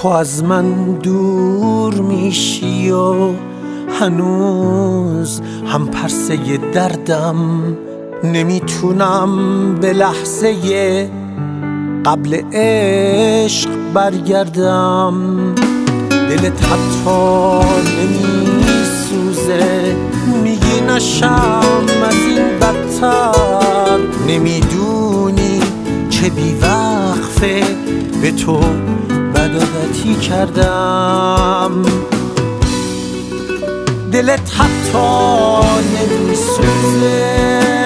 تو از من دور میشی و هنوز هم پرسه دردم، نمیتونم به لحظه قبل عشق برگردم. دلت حتی نمیسوزه، میگی نشم از این بدتر، نمیدونی چه بیوقفه به تو بدعادتی کردم. دلت حتی نمیسوزه،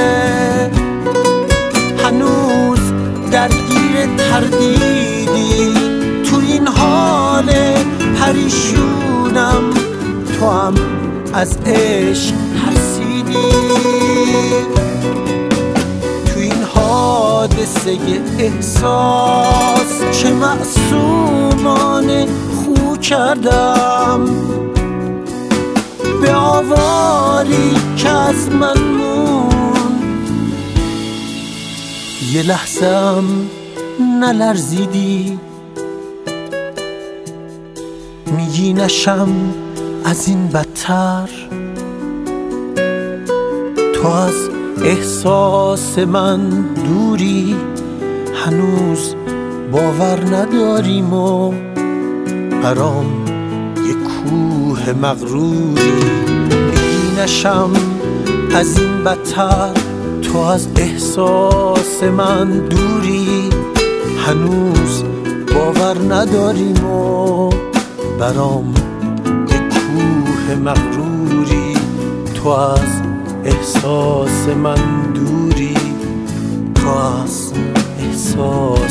هنوز درگیر تردیدی، تو این حال پریشونم تو هم از عشق ترسیدی. تو این حادثه احساس چه معصومانه خو کردم، به آواری که از من مون یه لحظم نلرزیدی. میگی نشم از این بدتر، تو از احساس من دوری، هنوز باور نداریم و برام یه کوه مغروری. میگی نشم از این بدتر، تو از احساس من دوری، هنوز باور نداریم و برام یه کوه مغروری. تو از احساس من دوری، تو از احساس